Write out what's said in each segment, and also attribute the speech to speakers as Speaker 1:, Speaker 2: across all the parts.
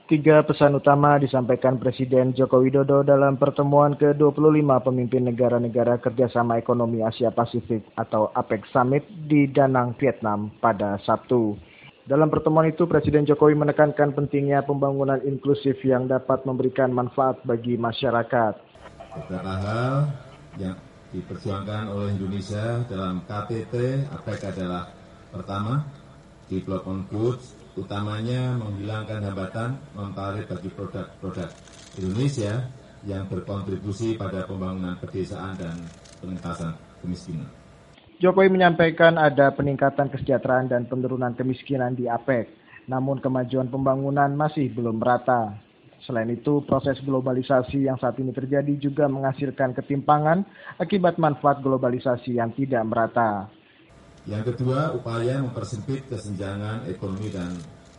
Speaker 1: Tiga pesan utama disampaikan Presiden Joko Widodo dalam pertemuan ke-25 pemimpin negara-negara kerjasama ekonomi Asia Pasifik atau APEC Summit di Da Nang, Vietnam pada Sabtu. Dalam pertemuan itu, Presiden Jokowi menekankan pentingnya pembangunan inklusif yang dapat memberikan manfaat bagi masyarakat.
Speaker 2: Beberapa hal yang diperjuangkan oleh Indonesia dalam KTT APEC adalah pertama, development goods, utamanya menghilangkan hambatan non-tarif bagi produk-produk Indonesia yang berkontribusi pada pembangunan pedesaan dan pengentasan kemiskinan.
Speaker 1: Jokowi menyampaikan ada peningkatan kesejahteraan dan penurunan kemiskinan di APEC, namun kemajuan pembangunan masih belum merata. Selain itu, proses globalisasi yang saat ini terjadi juga menghasilkan ketimpangan akibat manfaat globalisasi yang tidak merata.
Speaker 2: Yang kedua, upaya mempersempit kesenjangan ekonomi dan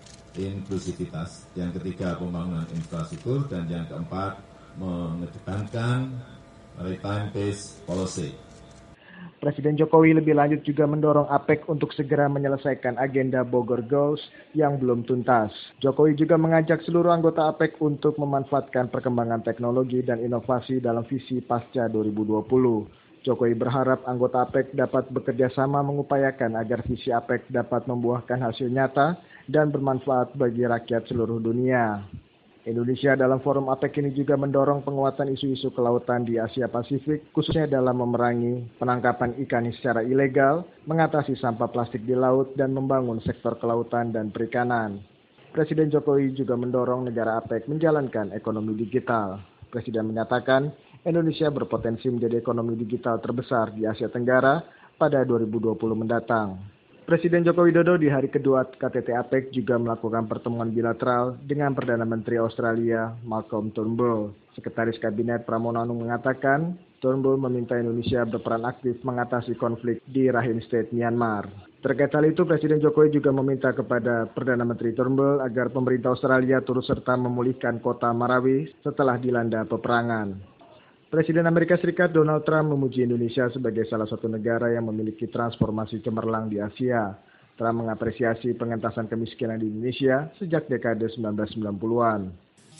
Speaker 2: inklusivitas. Yang ketiga, pembangunan infrastruktur. Dan yang keempat, mengedepankan maritime based policy.
Speaker 1: Presiden Jokowi lebih lanjut juga mendorong APEC untuk segera menyelesaikan agenda Bogor Goals yang belum tuntas. Jokowi juga mengajak seluruh anggota APEC untuk memanfaatkan perkembangan teknologi dan inovasi dalam visi pasca 2020. Jokowi berharap anggota APEC dapat bekerja sama mengupayakan agar visi APEC dapat membuahkan hasil nyata dan bermanfaat bagi rakyat seluruh dunia. Indonesia dalam forum APEC ini juga mendorong penguatan isu-isu kelautan di Asia Pasifik, khususnya dalam memerangi penangkapan ikan secara ilegal, mengatasi sampah plastik di laut, dan membangun sektor kelautan dan perikanan. Presiden Jokowi juga mendorong negara APEC menjalankan ekonomi digital. Presiden menyatakan, Indonesia berpotensi menjadi ekonomi digital terbesar di Asia Tenggara pada 2020 mendatang. Presiden Joko Widodo di hari kedua KTT APEC juga melakukan pertemuan bilateral dengan Perdana Menteri Australia Malcolm Turnbull. Sekretaris Kabinet Pramono Anung mengatakan, Turnbull meminta Indonesia berperan aktif mengatasi konflik di Rakhine State, Myanmar. Terkait hal itu, Presiden Jokowi juga meminta kepada Perdana Menteri Turnbull agar pemerintah Australia turut serta memulihkan kota Marawi setelah dilanda peperangan. Presiden Amerika Serikat Donald Trump memuji Indonesia sebagai salah satu negara yang memiliki transformasi cemerlang di Asia. Trump mengapresiasi pengentasan kemiskinan di Indonesia sejak dekade 1990-an.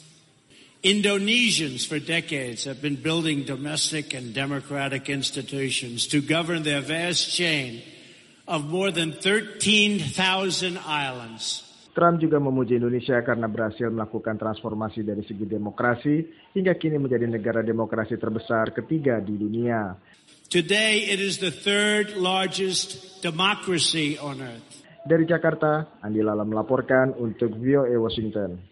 Speaker 3: Indonesians for decades have been building domestic and democratic institutions to govern their vast chain of more than 13,000 islands.
Speaker 1: Trump juga memuji Indonesia karena berhasil melakukan transformasi dari segi demokrasi hingga kini menjadi negara demokrasi terbesar ketiga di dunia.
Speaker 3: Today it is the third largest democracy on earth.
Speaker 1: Dari Jakarta, Andi Lala melaporkan untuk VOA Washington.